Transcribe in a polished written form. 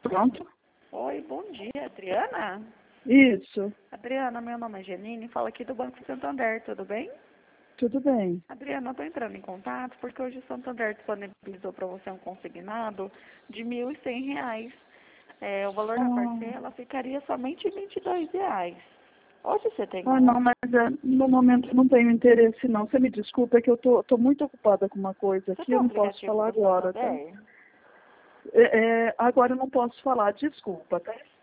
Pronto? Oi, bom dia, Adriana? Isso, Adriana, meu nome é Janine, falo aqui do Banco Santander, tudo bem? tudo bem. Adriana, eu estou entrando em contato porque hoje o Santander disponibilizou para você um consignado de R$ 1.100. O valor da Ah, parcela ficaria somente R$ 22. Hoje você tem não, um... mas no momento eu não tenho interesse não. Você me desculpa, é que eu tô muito ocupada com uma coisa Você aqui, tem eu um não posso aplicativo falar do agora, tá? Santander? Agora eu não posso falar, desculpa, tá?